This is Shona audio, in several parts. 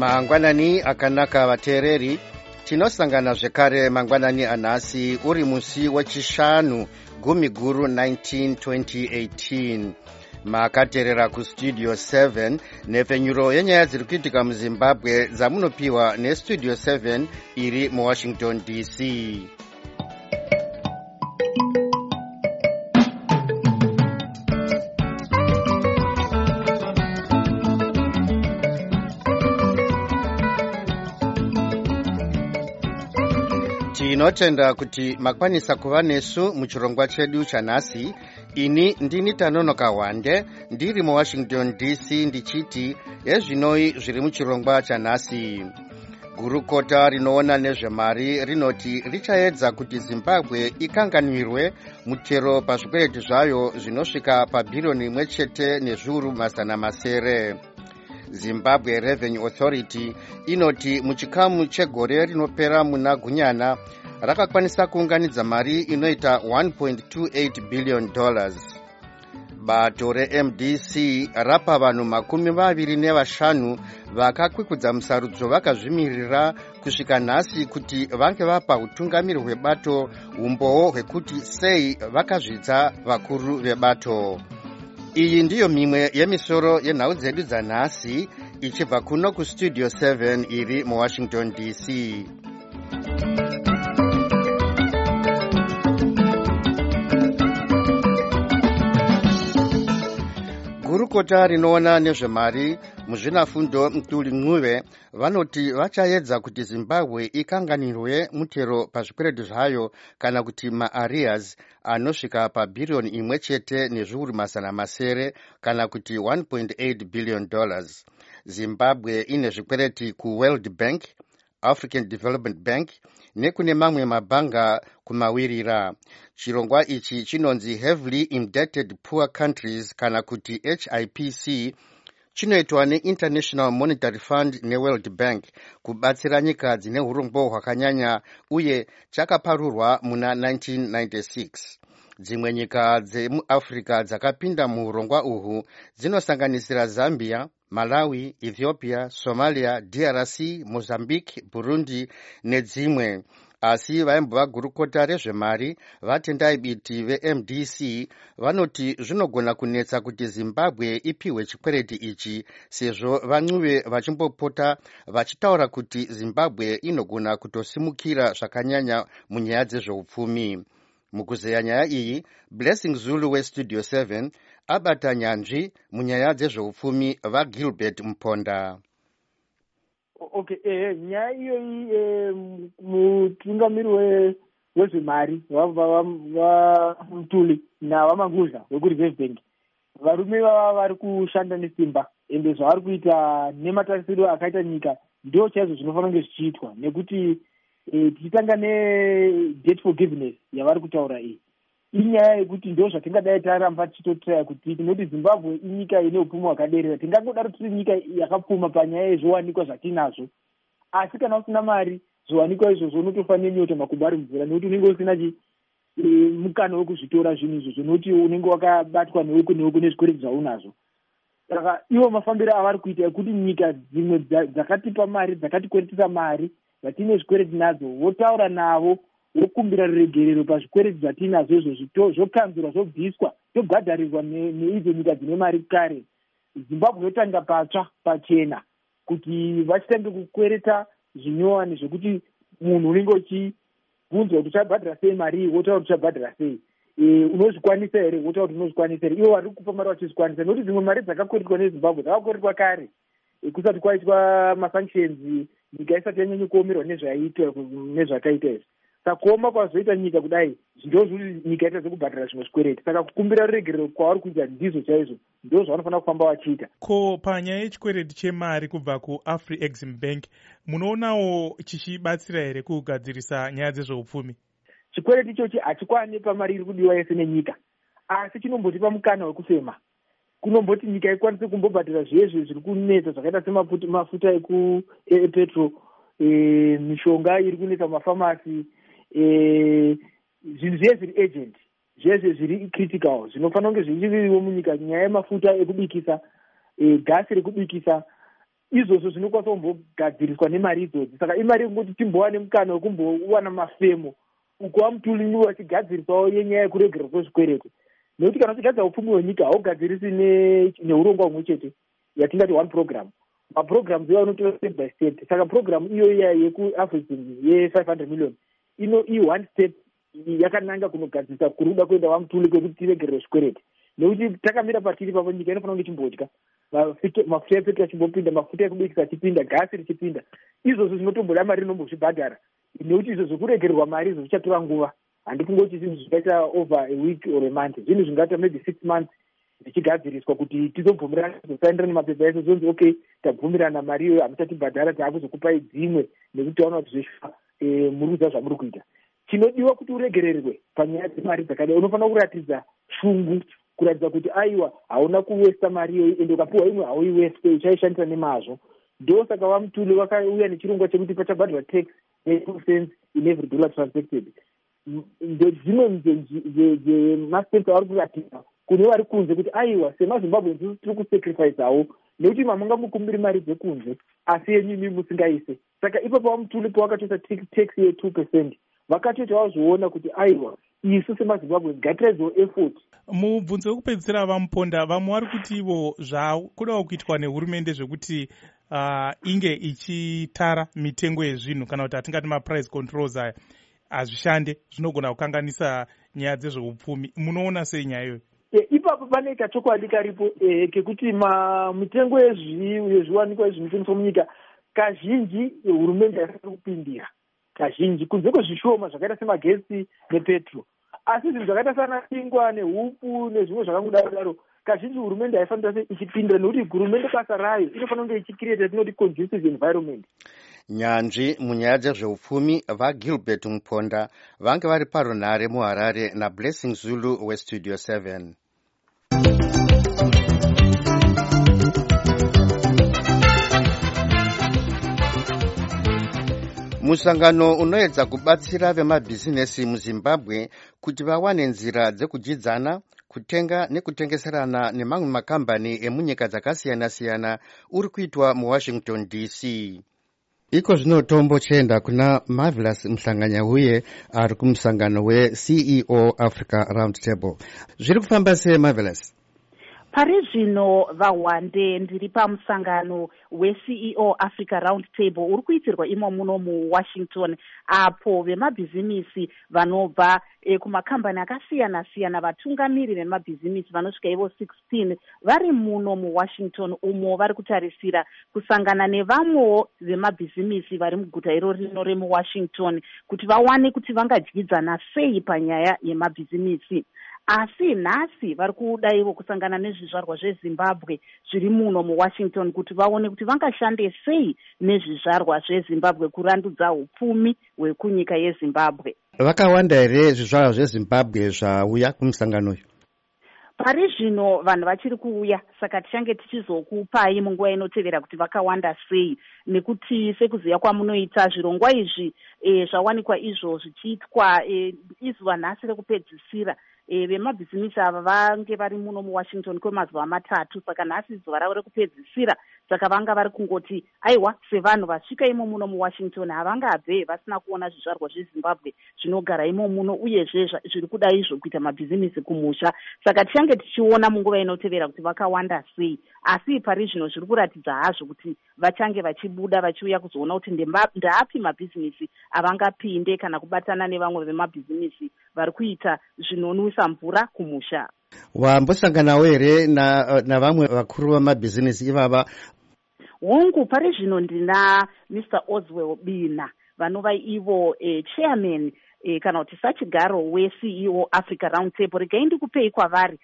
Mangwanani akanaka vateereri, tinosangana zvekare mangwanani anhasi uri musi wechishanu gumi guru 19 2018. Makateerera kustudio 7 nhepfenyuro yenyaya dziri kuitika muZimbabwe dzamunopiwa nestudio 7 iri muWashington DC. Tinotenda kuti makwanisa kuva nesu muchirongwa chedu chanhasi. Ini ndini Tanonoka Wande ndiri muWashington DC ndichiti ezvinoi zviri muchirongwa chanhasi. Gurukota rinoona nezvemari rinoti richaedza kuti Zimbabwe ikanganwirwe mutero pazvikwereti zvayo zvinosvika pabhiriyoni imwe chete nezviuru mazana masere. Zimbabwe Revenue Authority inoti muchikamu chegore rinopera muna Gunyana rakakwanisa kuunganidza mari inoita $1.28 billion. Bato reMDC rapa vanhu 25 vakakwikudza musarudzo vakazvimirira kusvika nhasi kuti vange vapa utungamiri hwebato umboo hwekuti sei vakazvidza vakuru vebato. Iyi ndiyo mimwe yemisoro yenhau dzedu dzanhasi ichibva kuno kustudio 7 iri muWashington DC. Gurukota rinoona nezvemari muzvinafundo Mtuli Ncube vanoti vachaedza kuti Zimbabwe ikanganirwe mutero pazvikwereti zvayo kana kuti maarrears anosvika pabhiriyoni imwe chete nezviuru mazana masere kana kuti $1.8 billion. Zimbabwe ine zvikwereti kuWorld Bank, African Development Bank nekune mamwe mabhanga kumawirira. Chirongwa ichi chinonzi Heavily Indebted Poor Countries kana kuti HIPC chinoitwa neInternational Monetary Fund neWorld Bank kubatsira nyika dzine urombo hwakanyanya uye chakaparurwa muna 1996. Dzimwe nyika dzemuAfrica dzakapinda muurongwa uhu dzinosanganisira Zambia, Malawi, Ethiopia, Somalia, DRC, Mozambique, Burundi nedzimwe. Asi vaimbova gurukota rezvemari vatendai biti veMDC vanoti zvinogona kunetsa kuti Zimbabwe ipiwe chikwereti ichi sezvo vaNcube vachimbopota vachitaura kuti Zimbabwe inogona kutosimukira zvakanyanya munyaya dzezveupfumi. Mukuzeya nyaya iyi, Blessing Zulu westudio 7 abata nyanzvi munyaya dzezveupfumi vaGilbert Mponda. Okay, nyaya iyoyi mutungamiri wezvemari Mtuli navaMangudla wekuReserve Bank varume vava vari kushanda nesimba ende zvavari kuita nematarisiro akaita nyika ndio chaizvo zvinofanira kunge zvichiitwa nekuti tichitanga nedebt forgiveness yavari kutaura iyi inyaya yekuti ndio zvatingadai taramba tichitotraya kuti tinoti Zimbabwe inyika ine upfumi hwakaderera. Tingangodaro tiri nyika yakapfuma panyaya yezviwanikwa zvatinazvo, asi kana usina mari zviwanikwa izvozvo unotofanira nyota makumbo ari mvura nekuti unenge usina mukana wekuzvitora zvinhu izvozvo nokuti unenge wakabatwa neuku nezvikwereti zvaunazvo. Saka ivo mafambiro avari kuita ekuti nyika dzimwe dzakatipa mari dzakatikweretesa mari dzatine zvikwereti nadzo votaura navo vokumbira ruregerero pazvikwereti zvatinazvo izvozvo zvokanzurwa zvobviswa zvobhadharirwa neidzo nyika dzine mari kare. Zimbabwe yotanga patsva pachena kuti vachitange kukwereta zvinyowani zvokuti munhu unenge uchibvunzwa kuti uchabhadhara sei mari iyi wotaura kuti uchabhadhara sei, unozvikwanisa here wotaura kuti unozvikwanisa here, ivo vari kupa mari vachizvikwanisa nokuti dzimwe mari dzakakweretwa neZimbabwe dzakakweretwa kare kusati kwaitwa masanctions nyika isati yanyanya kuomerwa nezvakaita izvi. Saka kuoma kwazoita nyika kudai ndio zviri nyika ita dzekubhadhara zvimwe zvikwereti. Saka kukumbira ruregerero kwavari kuita ndizvo chaizvo ndio zvavanofanira kufamba vachiita. Ko panyaya yechikwereti chemari kubva kuAfri-Exim Bank munoonawo chichibatsira here kugadzirisa nyaya dzezveupfumi? Chikwereti ichochi hachikwani pamari iri kudiwa yese nenyika, asi chinombotipa mukana wekufema. Kunomboti nyika ikwanise kumbobhadhara zvezvo zviri kunetsa zvakaita semafuta epetro, mishonga iri kunetsa mafamasi, zvinhu zviye zviri agent, zvese zviri critical zvinofanira kunge zvichiriwo munyika. Nyaya yemafuta ekubikisa, gasi rekubikisa, izvozvo zvinokwanisa kumbogadziriswa nemari idzodzi. Saka imari yekungoti timbowane mukana wekumbowana mafemo uko vamutuli vachigadziriswawo yenyaya yekuregerwa kwezvikwereti, nekuti kana uchigadzira upfumi hwenyika haugadzirisi neurongwa humwe chete yatingati one program. Maprogramu iwa unotora step by step. Saka programu iyoya yekuafrican ye500 million i1 step yakananga kunogadzirisa kuruda kuenda vamutuli kwekuti tiregerere zvikwereti, nekuti takamira patiri papo nyika inofanira kunge chimbodya mafuta epetro achimbopinda, mafuta ekubikisa achipinda, gasi richipinda. Izvozvo zvinotomboda mari inombozvibhadhara, nekuti izvo zvekuregererwa mari izvo zvichatora nguva. Handifungoti zvinhu zvingaita over a week or a month, zvinhu zvingaita maybe 6 months zvichigadziriswa kuti tizobvumirana kuzosaindira nemapepa esu zonzi okay tabvumirana mari iyoyo hamuchatibhadhara, taakuzokupai dzimwe nekuti taona kuti zveshuwa muri kuziva zvamuri kuita. Chinodiwa kuti uregererwe panyaya dzemari dzakadai unofanira kuratidza shungu, kuratidza kuti aiwa hauna kuwesta mari iyoyi ende ukapiwa imwe hauiweste, uchaishandisa nemazvo. Ndo saka vamutuli vakauya nechirongwa chekuti pachabhadhara tax ye2 in every dollar transacted. Ndedzimwe dzemaspesa vari kuratidza kune vari kunze kuti aiwa semazimbabwe ndisi tiri kusacrifice hawo, nekuti mamanga mukumbiri mari dzekunze asi yenyimi musingaise. Saka ipapo vamutuli pavakatoisa tax ye2% vakatoita vazvoona kuti aiwa isu semazimbabwe ngatiradzewo effort. Mubvunzo wekupedzisira vamuponda, vamwe vari kuti ivo zvakudawo kuitwa nehurumende zvekuti inge ichitara mitengo yezvinhu kana kuti hatingati maprice controls aya hazvishande, zvinogona kukanganisa nyaya dzezveupfumi. Munoona sei nyaya iyoyo? Ipapo pane kachokwadi karipo kekuti mitengo yezviwanikwa ezvinotengeswa munyika kazhinji hurumende haisati kupindira, kazhinji kunze kwezvishoma zvakaita semagesi nepetro. Asi zvinhu zvakaita sana chingwa nehupu nezvimwe zvakangodaro kazhinji hurumende haifanira ichipindira, nekuti hurumende basa rayo inofanira kunge ichicreate tinoti conducive environment. Nyanzvi munyaya dzezveupfumi vaGilbert Muponda vange vari parunhare muHarare naBlessing Zulu weStudio 7. Musangano unoedza kubatsira vemabhizinesi muZimbabwe kuti vawane nzira dzekudyidzana, kutenga nekutengeserana nemamwe makambani emunyika dzakasiyana-siyana uri kuitwa muWashington DC. Iko zvino tombochenda kuna Marvelous Mhlanganyauye ari kumusangano weCEO Africa Roundtable. Zviri kufamba sei Marvelous? Pari zvino vahwande ndiri pamusangano weCEO Africa Roundtable uri kuitirwa imo muno muWashington, apo vemabhizimisi vanobva kumakambani akasiyana-siyana, vatungamiri vemabhizimisi vanosvika ivo 16 vari muno muWashington umo vari kutarisira kusangana nevamwewo vemabhizimisi vari muguta iro rino remuWashington kuti vawane kuti vangadyidzana sei panyaya yemabhizimisi. Asi nhasi vari kuda ivo kusangana nezvizvarwa zveZimbabwe zviri muno muWashington kuti vaone kuti vangashande sei nezvizvarwa zveZimbabwe kurandudza upfumi hwekunyika yeZimbabwe. Vakawanda here zvizvarwa zveZimbabwe zvauya kumusangano uyu? Pari zvino vanhu vachiri kuuya, saka tichange tichizokupai munguva inotevera kuti vakawanda sei, nekuti sekuziva kwamunoita zvirongwa izvi zvawanikwa izvo zvichiitwa izuva nhasi rekupedzisira. Vemabhizimisi ava vange vari muno muWashington kwemazuva 3, saka nhasi zuva ravo rekupedzisira. Saka vanga vari kungoti aiwa sevanhu vasvika imo muno muWashington havangabve vasina kuona zvizvarwa zveZimbabwe zvinogara imo muno uyezve zviri kuda izvo kuita mabhizimisi kumusha. Saka tichange tichiona munguva inotevera kuti vakawanda sei, asi pari zvino zviri kuratidza hazvo kuti vachange vachibuda vachiuya kuzoona kuti ndaapi mabhizimisi avangapinde kana kubatana nevamwe vemabhizimisi vari kuita zvinonwisa mvura kumusha. Wambosanganawo here navamwe vakuru vamabhizinesi ivava? Hongu, pari zvino ndina Mr. Oswell Bina vanova ivo chairman kana kuti sachigaro weCEO Africa Roundtable. Regai ndikupei kwavari.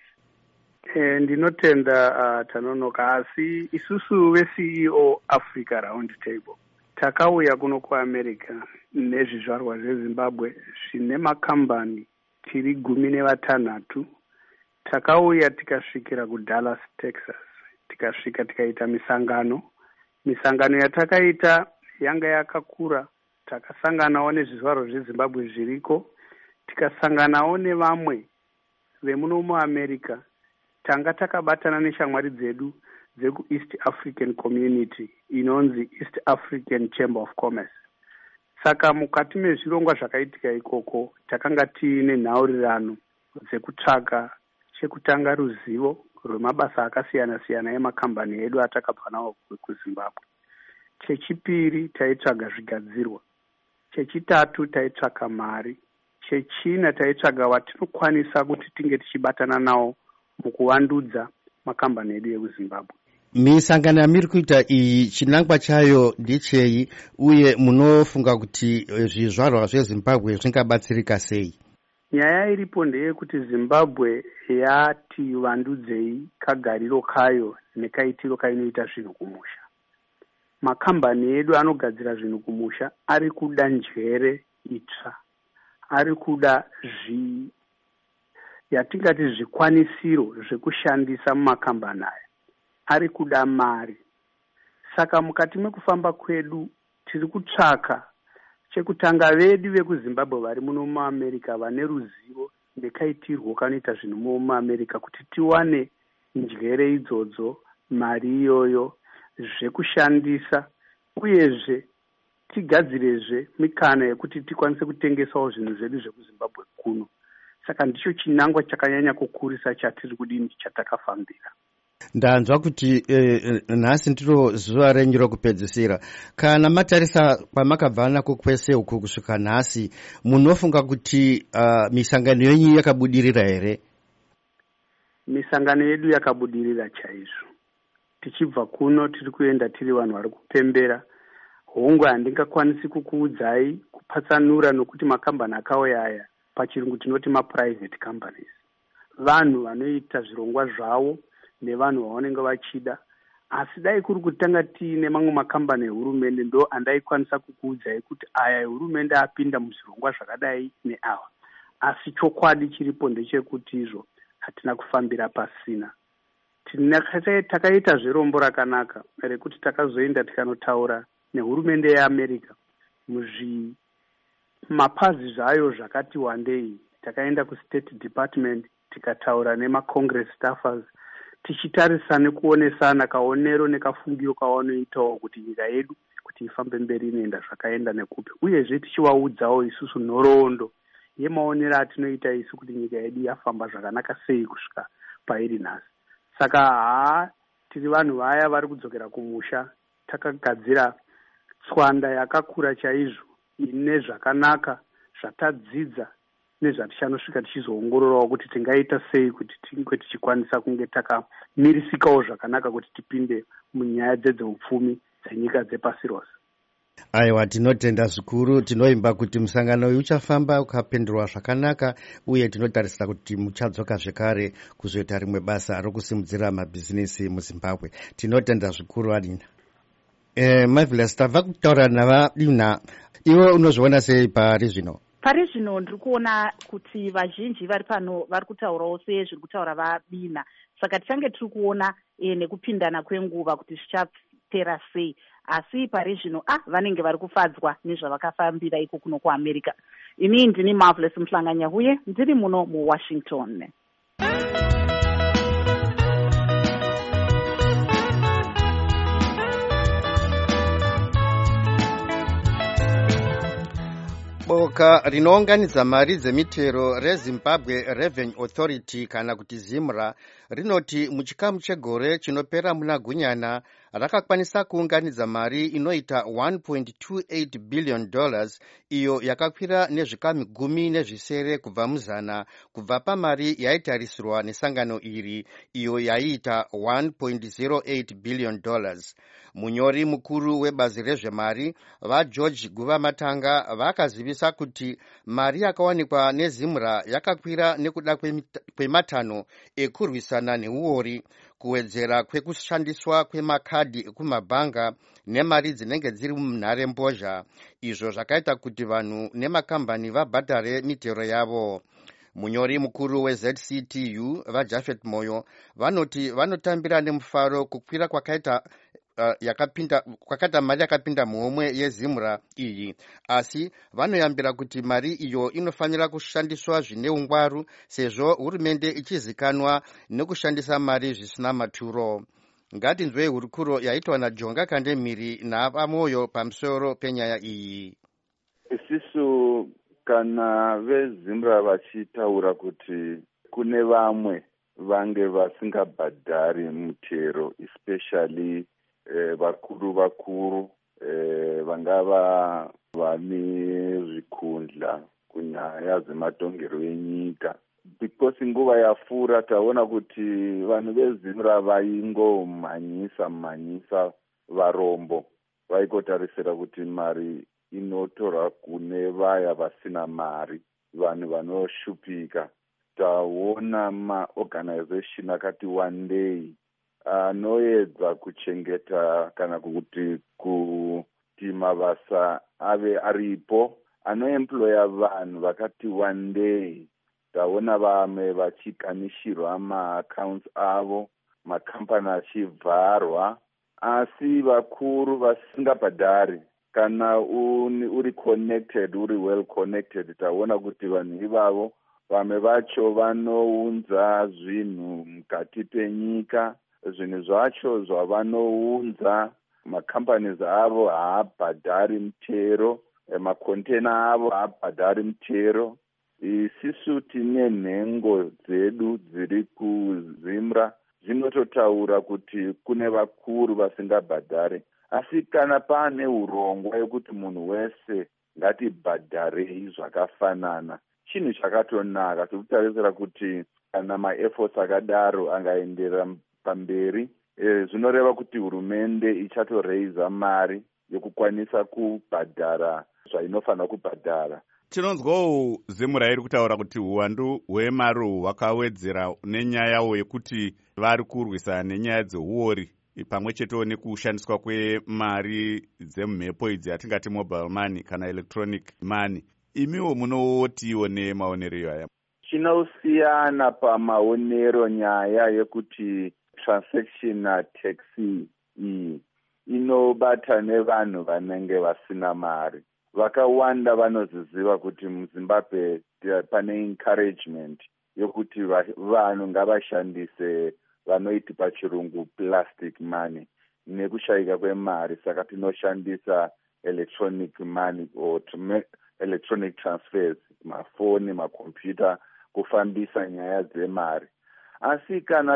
Ndinotenda tanonoka, asi isusu veCEO Africa Roundtable takauya kuno kuAmerica nezvizvarwa zveZimbabwe zvine makambani tiri 16. Takauya tikasvikira kuDallas, Texas, tikasvika tikaita misangano yatakaita yanga yakakura. Takasanganawo nezvizvarwa zveZimbabwe zviriko, tikasanganawo nevamwe vemuno muAmerica. Tanga takabatana neshamwari dzedu dzekuEast African Community inonzi East African Chamber of Commerce. Saka mukati mezvirongwa zvakaitika ikoko takanga tiine nhaurirano dzekutsvaga chekutanga ruzivo rwemabasa akasiyana-siyana emakambani edu atakabva nawo kuZimbabwe. Chechipiri taitsvaga zvigadzirwa. Chechitatu taitsvaga mari. Chechina taitsvaga watinokwanisa kuti tinge tichibatana nawo mukuvandudza makambani edu ekuZimbabwe. Misangano yamiri kuita iyi chinangwa chayo ndechei uye munofunga kuti zvizvarwa zveZimbabwe zvingabatsirika sei? Nyaya iripo ndeyekuti Zimbabwe yati vandudzei kagariro kayo nekaitiro kainoita zvinhu kumusha. Makambani edu anogadzira zvinhu kumusha ari kuda njere itsva, ari kuda yatingati zvikwanisiro zvekushandisa mumakambani aya, ari kuda mari. Saka mukati mekufamba kwedu tiri kutsvaka chekutanga vedu vekuZimbabwe vari muno muAmerica vane ruzivo nekaitirwo kanoita zvinhu muAmerica kuti tiwane njere idzodzo, mari iyoyo, zvekushandisa uyezve tigadzirezve mikana yekuti tikwanise kutengesawo zvinhu zvedu zvekuZimbabwe kuno. Saka ndicho chinangwa chakanyanya kukurisa chatiri kudini chatakafambira. Ndanzwa kuti nhasi ndiro zuva renyu rokupedzisira. Kana matarisa kwamakabva nako kwese uku kusvika nhasi, munofunga kuti misangano yenyu yakabudirira here? Misangano yedu yakabudirira chaizvo. Tichibva kuno tiri kuenda tiri vanhu vari kupembera. Hongu handingakwanisi kukuudzai kupatsanura nokuti makambani akauya aya pachirungu tinoti maprivate companies. Vanhu vanoita zvirongwa zvavo nevanhu vavanenge vachida. Asi dai kuri kutanga tiine mamwe makambani ehurumende ndo andaikwanisa kukuudzai kuti aya ehurumende apinda muzvirongwa zvakadai neawa. Asi chokwadi chiripo ndechekuti izvo hatina kufambira pasina. Takaita zverombo rakanaka rekuti takazoenda tikanotaura nehurumende yeAmerica muzvimapazi zvayo zvakati wandei. Takaenda kuState Department tikataura nemaCongress staffers tichitarisa nekuonesana kaonero nekafungiro kawanoitawo kuti nyika yedu kuti ifambe mberi inoenda zvakaenda nekupi, uyezve tichivaudzawo isusu nhoroondo yemaonero atinoita isu kuti nyika yedu yafamba zvakanaka sei kusvika pairi nhasi. Saka tiri vanhu vaya vari kudzokera kumusha takagadzira tswanda yakakura chaizvo ine zvakanaka zvatadzidza nezvatichanosvika tichizoongororawo kuti tingaita sei kuti tinge tichikwanisa kunge takamirisikawo zvakanaka kuti tipinde munyaya dzedzeupfumi dzenyika dzepasi rose. Aiwa, tinotenda zvikuru. Tinoimba kuti musangano uyu uchafamba ukapendurwa zvakanaka uye tinotarisira kuti muchadzoka zvekare kuzoita rimwe basa rokusimudzira mabhizinesi muZimbabwe. Tinotenda zvikuru Adina. Marvelous, tabva kutaura navadina. Iwe unozviona sei pari zvino? Pari zvino ndiri kuona kuti vazhinji vari pano vari kutaurawo sezviri kutaura vabina. Saka tichange tiri kuona nekupindana kwenguva kuti zvichapera sei. Asi pari zvino vanenge vari kufadzwa nezvavakafambira iko kuno kuAmerica. Ini ndini Marvelous Mhlanganyahuye, ndiri muno muWashington. Boka rinounganidza mari dzemitero reZimbabwe Revenue Authority kana kuti ZIMRA rinoti muchikamu chegore chinopera muna Gunyana rakakwanisa kuunganidza mari inoita $1.28 billion, iyo yakakwira nezvikamu 10 kubva muzana kubva pamari yaitarisirwa nesangano iri, iyo yaiita $1.08 billion. Munyori mukuru webazi rezvemari vaGeorge Guvamatanga vakazivisa kuti mari yakawanikwa neZIMRA yakakwira nekuda kwematanho ekurwisana neuori, kuwedzera kwekushandiswa kwemakadhi ekumabhanga nemari dzinenge dziri munharembozha, izvo zvakaita kuti vanhu nemakambani vabhadhare mitero yavo. Munyori mukuru weZCTU vaJafet Moyo vanoti vanotambira nemufaro kukwira kwakaita mari yakapinda muhomwe yeZIMRA iyi, asi vanoyambira kuti mari iyo inofanira kushandiswa zvine ungwaru sezvo hurumende ichizikanwa nekushandisa mari zvisina maturo. ngatinzwei hurukuro yaitwa naJonga Kandemiri naVamoyo pamusoro penyaya iyi. Isisu kana veZimra vachitaura kuti kune vamwe vange vasingabhadhari mutero, especially vakuru vangava vane zvikundla kunyaya dzematongero enyika, because nguva yapfuura taona kuti vanhu veZimra vaingomhanyisa varombo, vaikotarisira kuti mari inotorwa kune vaya vasina mari, vanhu vanoshupika. Taona maorganization akati wandei anoedza kuchengeta kana kuti mabasa ave aripo, anoemploya vanhu vakati wandei. Taona vamwe vachikanishirwa maaccounts avo, makambani achivharwa, asi vakuru vasingabhadhari. Kana uri connected, uri well connected, taona kuti vanhu ivavo vamwe vacho vanounza zvinhu mukati penyika, zvinhu zvacho zvavanounza macompanies avo haabhadhari mutero, makontena avo haabhadhari mutero. Isisu tine nhengo dzedu dziri kuZimra dzinototaura kuti kune vakuru vasingabhadhari, asi kana pane urongwa yekuti munhu wese ngatibhadharei zvakafanana, chinhu chakatonaka. Tikutarisira kuti kana maefforts akadaro angaenderera pamberi, zvinoreva kuti hurumende ichatoreiza mari yokukwanisa kubhadhara zvainofanira kubhadhara. Tinonzwawo Zimra iri kutaura kuti uwandu hwemari hwakawedzera nenyayawo yekuti vari kurwisana nenyaya dzeuori pamwe chetewo nekushandiswa kwemari dzemumhepo idzi atingati mobile money kana electronic money. Imiwo munotiwo nemaonero aya? Chinosiyana pamaonero nyaya yekuti transaction tax iyi inobata nevanhu vanenge vasina mari. Vakawanda vanoziziva kuti muZimbabwe pane encouragement yokuti vanhu ngavashandise vanoiti pachirungu plastic money nekushayika kwemari, saka tinoshandisa electronic money or electronic transfers, mafoni, makombiyuta kufambisa nyaya dzemari. Asi kana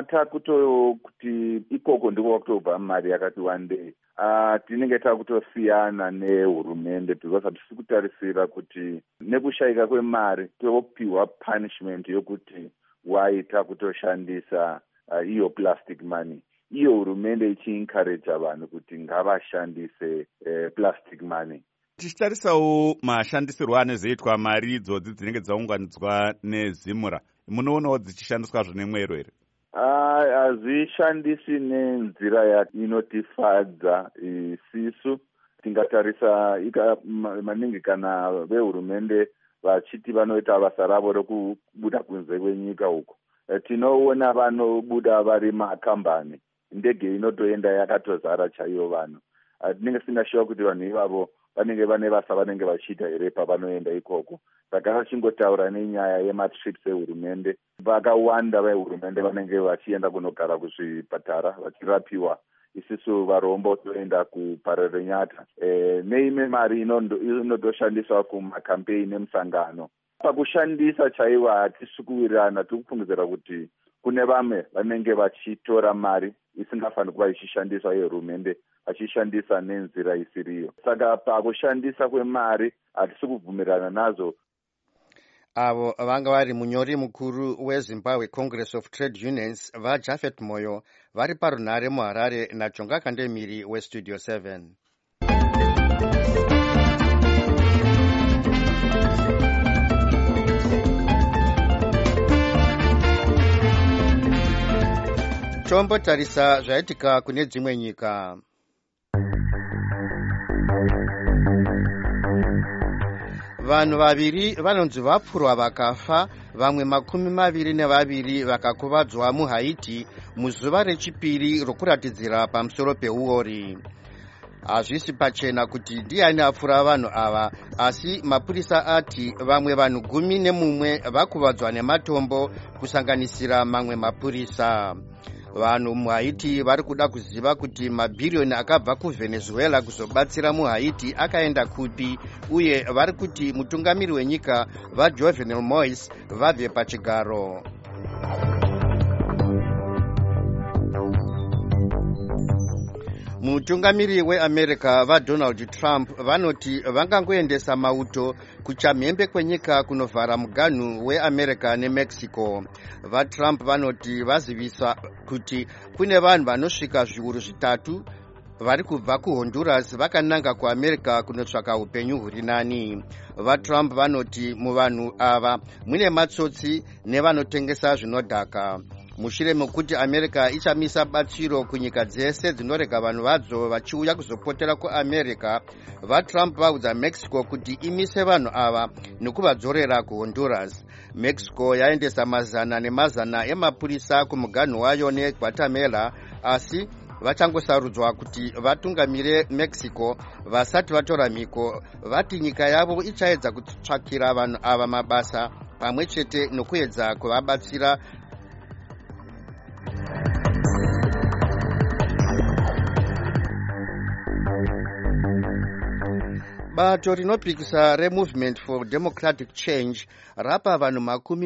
kuti ikoko ndiko kwakutobva mari yakati wandei, tinenge takutosiyana nehurumende, because hatisi kutarisira kuti nekushayika kwemari topiwa punishment yokuti waita kutoshandisa iyo plastic money. Iyo hurumende ichiencourage vanhu kuti ngavashandise plastic money. Tichitarisawo mashandisirwo anozoitwa mari idzodzi dzinenge dzaunganidzwa neZimra, munoonawo dzichishandiswa zvinemwero here? Hazvishandisi nenzira inotifadza isisu. Tingatarisa maningi kana vehurumende vachiti vanoita basa ravo rokubuda kunze kwenyika uko, tinoona vanobuda vari makambani, ndege inotoenda yakatozara chaiyo vanhu. Tinenge tisingashuwa kuti vanhu ivavo vanenge vane basa vanenge vachiita here pavanoenda ikoko. Saka vachingotaura nenyaya yematrips ehurumende, vakawanda vehurumende vanenge vachienda kunogara kuzvipatara vachirapiwa. Isisu varombo toenda kuParerenyata. Neimwe mari inotoshandiswa kumakampeini nemusangano. Pakushandisa chaiwo hatisi kuwirirana, tikufungidzira kuti kune vamwe vanenge vachitora mari isingafaniri kuva ichishandiswa yehurumende vachishandisa nenzira isiriyo. Saka pakushandisa kwemari hatisi kubvumirana nazo. Avo vanga vari munyori mukuru weZimbabwe Congress of Trade Unions vaJafet Moyo vari parunhare muHarare naJonga Kandemiri weStudio 7. Tombotarisa zvaitika kune dzimwe nyika. Vanhu vaviri vanonzi vapfurwa vakafa, vamwe 22 vakakuvadzwa muHaiti muzuva rechipiri rokuratidzira pamusoro peuori. Hazvisi pachena kuti ndiani apfura vanhu ava, asi mapurisa ati vamwe vanhu 11 vakuvadzwa nematombo kusanganisira mamwe mapurisa. vanhu muhaiti vari kuda kuziva kuti mabhiriyoni akabva kuvenezuela kuzobatsira muhaiti akaenda kupi, uye vari kuti mutungamiri wenyika vaJovenel Moise vabve pachigaro. Mutungamiri weAmerica vaDonald Trump vanoti vangangoendesa mauto kuchamhembe kwenyika kunovhara muganhu weAmerica neMexico. VaTrump vanoti vazivisa kuti kune vanhu vanosvika zviuru zvitatu vari kubva kuHonduras vakananga kuAmerica kunotsvaka upenyu huri nani. VaTrump vanoti muvanhu ava mune matsotsi nevanotengesa zvinodhaka. Mushure mekuti America ichamisa batsiro kunyika dzese dzinorega vanhu vadzo vachiuya kuzopotera kuAmerica, vaTrump vaudza Mexico kuti imise vanhu ava nekuvadzorera kuHonduras. Mexico yaendesa mazana nemazana emapurisa kumuganhu wayo neGuatemala, asi vachangosarudzwa kuti vatungamire Mexico vasati vatora mhiko. Vati nyika yavo ichaedza kutsvakira vanhu ava mabasa pamwe chete nokuedza kuvabatsira. Bato rinopikisa reMovement for Democratic Change rapa vanhu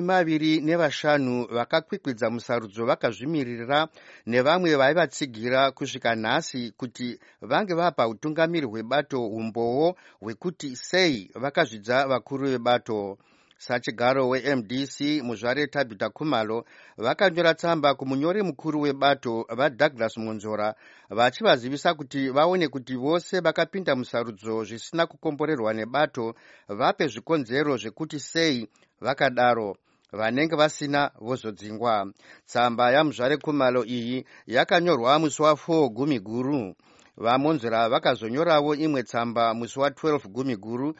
25 vakakwikwidza musarudzo vakazvimirira nevamwe vaivatsigira kusvika nhasi kuti vange vapa utungamiri hwebato umboo hwekuti sei vakazvidza vakuru vebato. Sachigaro weMDC muzvare Tabitha Khumalo vakanyora tsamba kumunyori mukuru webato vaDouglas Monzora vachivazivisa kuti vaone kuti vose vakapinda musarudzo zvisina kukomborerwa nebato vape zvikonzero zvekuti sei vakadaro, vanenge vasina vozodzingwa. Tsamba yamuzvare Khumalo iyi yakanyorwa musi wa4 Gumiguru. VaMonzora vakazonyorawo imwe tsamba musi wa12 Gumiguru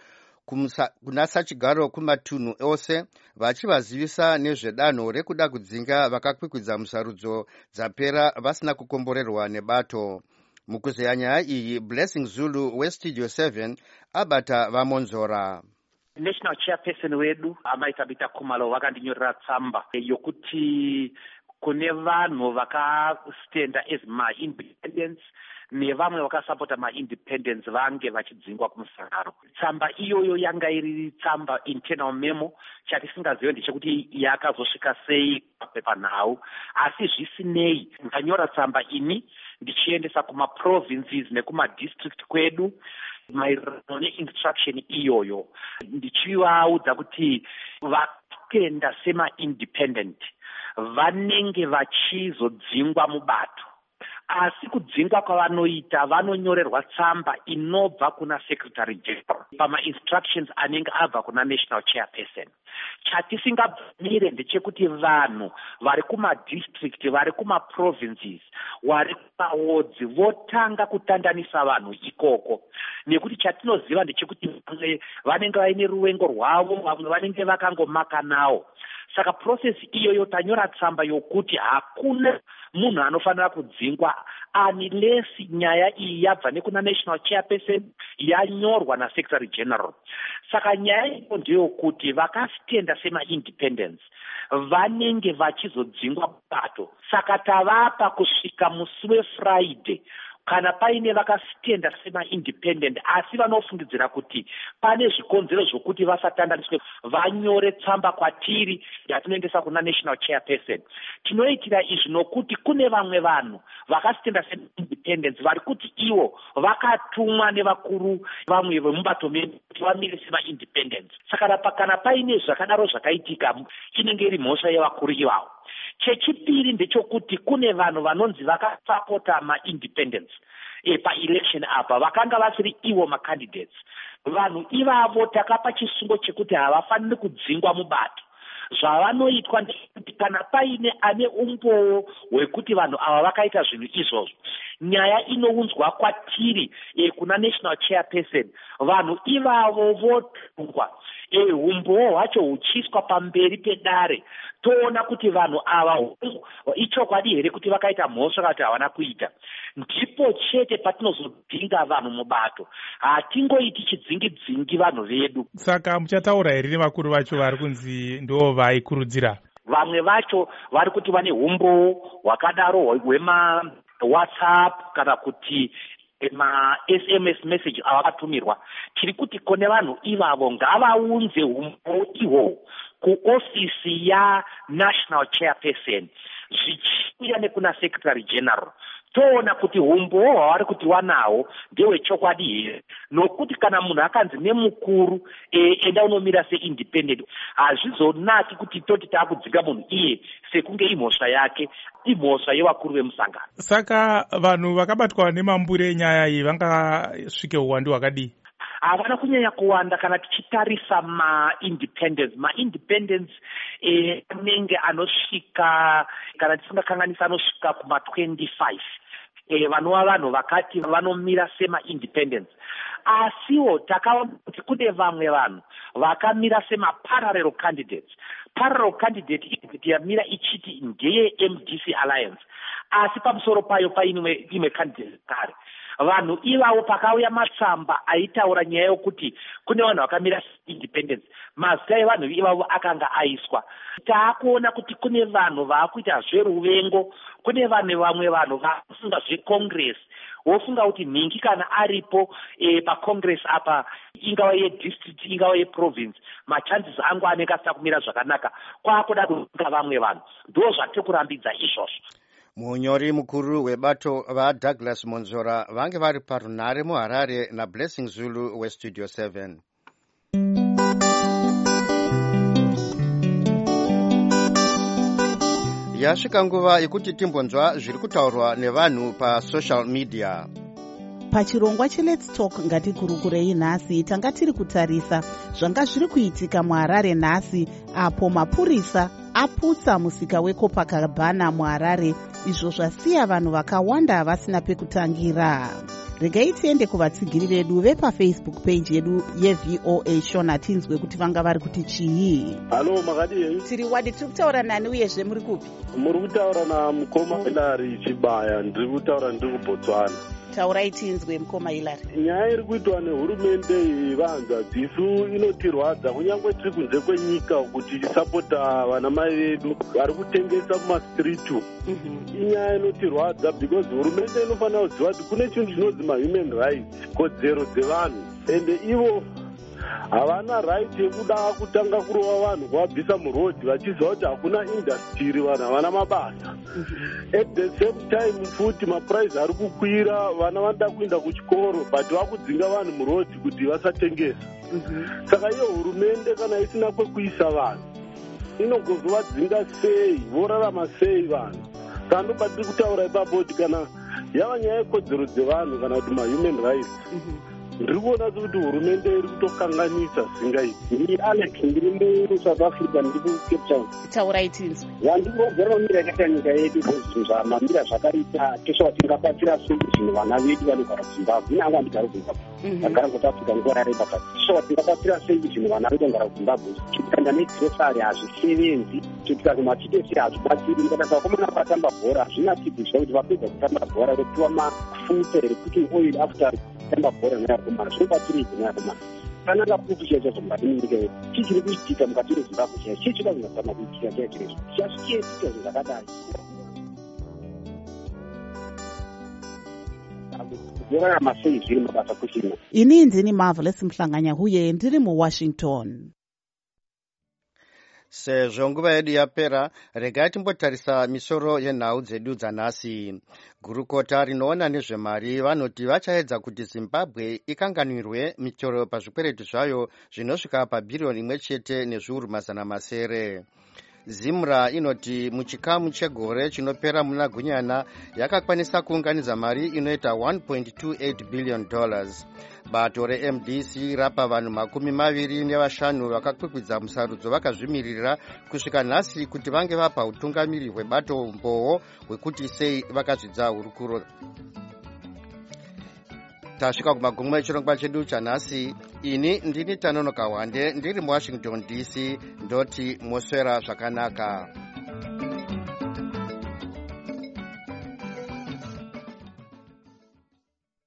kuna Sachigaro kumatunhu ose vachivazivisa nezvedanho rekuda kudzinga vakakwikwidza musarudzo dzapera vasina kukomborerwa nebato. Mukuzeya nyaya iyi, Blessing Zulu weStudio 7 abata vaMonzora. National chairperson wedu amai Tabitha Khumalo vakandinyorera tsamba yokuti kune vanhu vakastenda as ma-independents nevamwe vakasapota ma-independents vange vachidzingwa kumusangano. Tsamba iyoyo yanga iri tsamba internal memo, chatisingazivi ndechekuti yakazosvika sei papepanhau, asi zvisinei ndanyora tsamba ini ndichiendesa kuma-provinces nekuma-district kwedu maererano neinstruction iyoyo, ndichivaudza kuti vatenda sema-independent vanenge vachizodzingwa mubato. Asi kudzingwa kwavanoita vanonyorerwa tsamba inobva kuna secretary general pama-instructions anenge abva kuna national chairperson. Chatisingabvumire ndechekuti vanhu vari kuma-district, vari kuma-provinces, vari kumawards votanga kutandanisa vanhu ikoko. Nekuti chatinoziva ndechekuti vamwe vanenge vaine ruvengo rwavo, vamwe vanenge vakangomaka nawo. Saka process iyoyo tanyora tsamba yokuti hakuna munhu anofanira kudzingwa unless nyaya iyi yabva nekuna national chairperson yanyorwa nasecretary general. Saka nyaya iyo ndeyokuti vakastenda sema-independence vanenge vachizodzingwa mubato. Saka tavapa kusvika musi weFriday kana paine vakastenda sema-independent asi vanofungidzira kuti pane zvikonzero zvokuti vasatandaniswe, vanyore tsamba kwatiri yatinoendesa kuna national chairperson. Tinoitira izvi nokuti kune vamwe vanhu vakastenda sema-independence vari kuti ivo vakatumwa nevakuru vamwe vemubato medu kuti vamire sema-independence. Saka kana paine zvakadaro zvakaitika inenge iri mhosva yevakuru ivavo. Chechipiri ndechokuti kune vanhu vanonzi vakasapota ma-independence pa-election apa vakanga vasiri ivo ma-candidates. Vanhu ivavo takapa chisungo chekuti havafaniri kudzingwa mubato. Zvavanoitwa ndekuti kana paine ane umboo hwekuti vanhu ava vakaita zvinhu izvozvo, nyaya inounzwa kwatiri kuna national chairperson, vanhu ivavo votungwa, umboo hwacho huchiiswa pamberi pedare, toona kuti vanhu ava ichokwadi here kuti vakaita mhosva kana kuti havana kuita. Ndipo chete patinozodzinga vanhu mubato, hatingoiti chidzingi-dzingi vanhu vedu. Saka muchataura here nevakuru vacho vari kunzi ndo vaikurudzira? vamwe vacho vari kuti vane umbo hwakadaro hwemawhatsapp kana kuti ma-SMS message avakatumirwa. Tiri kuti kune vanhu ivavo ngavaunze umbo ihwo kuofisi yaNational Chairperson zvichiuya nekuna Secretary General. Toona kuti umbo hwavari kuti wanawo ndehwechokwadi here, nokuti kana munhu akanzi nemukuru enda unomira seindependent, hazvizonaki kuti toti taakudzinga munhu iye sekunge imhosva yake, imhosva yevakuru vemusangano. Saka vanhu vakabatwa nemambure enyaya iyi vangasvike uwandu hwakadii? Havana kunyanya kuwanda kana tichitarisa ma-independence anenge anosvika, kana tisingakanganisa anosvika kuma-25 vanova vanhu vakati vanomira sema-independence. Asiwo takaona kuti kune vamwe vanhu vakamira sema-parallel candidates. Parallel candidate yamira ichiti ndeye MDC Alliance, asi pamusoro payo paine imwe candidate kare. Vanhu ivavo pakauya matsamba aitaura nyaya yokuti kune vanhu vakamira independence, mazita evanhu ivavo akanga aiswa. Taakuona kuti kune vanhu vaakuita zveruvengo, kune vamwe vanhu vaakufunga zvecongress, wofunga kuti nhingi kana aripo pacongress apa, ingava yedistrict ingava yeprovince, machances angu anenge asina kumira zvakanaka, kwaakuda kufunga vamwe vanhu. Ndo zvatiri kurambidza izvozvo. Munyori mukuru webato vaDouglas Monzora vange vari parunhare muHarare naBlessing Zulu weStudio 7. Yasvika nguva yekuti timbonzwa zviri kutaurwa nevanhu pasocial media. Pachirongwa cheLet's Talk ngatikurukurei nhasi tanga tiri kutarisa zvanga zviri kuitika muHarare nhasi, apo mapurisa aputsa musika weCopacabana muHarare, izvo zvasiya vanhu vakawanda vasina pekutangira. Regai tiende kuvatsigiri vedu vepafacebook page yedu yeVOA Shona tinzwe kuti vanga vari kuti chii. Halo, makadii? Tiri wadi, tiri kutaura nani uyezve muri kupi? Muri kutaura namukoma Hilary Chibaya, ndiri kutaura ndiri kuBotswana. Taurai tinzwe mukoma Hilary. Nyaya iri kuitwa nehurumende yevanza dzisu inotirwadza, kunyange tiri kunze kwenyika kuti tisapota vanamai vedu vari kutengesa kumastreet. Inyaya inotirwadza because hurumende inofanira kuziva kuti kune chinhu chinonzi mahuman rights, kodzero dzevanhu, ende ivo havana right yekuda kutanga kurova vanhu kuvabvisa murodhi vachiziva kuti hakuna industry, vanhu havana mabasa. At the same time futi mapuraizi ari kukwira, vana vanoda kuenda kuchikoro but vakudzinga vanhu murodhi kuti vasatengesa. Saka iyo hurumende kana isina kwekuisa vanhu inogozovadzinga sei, vorarama sei vanhu? Saka ndobatiri kutaura ipapo kuti kana yava nyaya yekodzero dzevanhu kana kuti mahuman rights, ndiri kuona kuti hurumende iri kutokanganisa zvingaiti. Ndiri Alex, ndiri muSouth Africa, ndiri kuCape Town. Taurai tinzwe. Ndinogara mamira yakaita nyika yedu, zvinhu zvamamira zvakaita toshawa tingabatsira solution vana vedu vanogara kuZimbabwe. Ine angu handigari kuZimbabwe, ndagara kuSouth Africa nguva yareba, but toshawa tingabatsira solution vana vedu vanogara kuZimbabwe. Tikanda negrosari hazvisevenzi, tikati matitesi hazvibatsiri. Ndikati vakomana vatamba bhora hazvinatibvisha kuti vapedza kutamba bhora vopiwa mafuta ecooking oil after kutamba bhora neyakomana, zvinobatsiridza neyakomana. Kana ngakupisha chacho mukati menyika yedu, chichiri kuitika mukati meZimbabwe chaizvo, chii chingazama kuitika chaizvo, chasviketika zvinhu zvakadai. Yorarama sei zviri mabasa kusina. Ini ndini Marvelous Mhlanganya huye ndiri muWashington. Sezvo nguva yedu yapera, regai timbotarisa misoro yenhau dzedu dzanhasi. Gurukota rinoona nezvemari vanoti vachaedza kuti Zimbabwe ikanganwirwe mitoro pazvikweretu zvayo zvinosvika pabhiriyoni 1 nezviuru mazana masere. Zimra inoti muchikamu chegore chinopera muna Gunyana yakakwanisa kuunganidza mari inoita $1.28 billion. Bato reMDC rapa vanhu 25 vakakwikwidza musarudzo vakazvimirira kusvika nhasi kuti vange vapa utungamiri hwebato mbowo hwekuti sei vakazvidza hurukuro. Tasvika kumagumo echirongwa chedu chanhasi. Ini ndini Tanonoka Wande ndiri muWashington DC, ndoti moswera zvakanaka.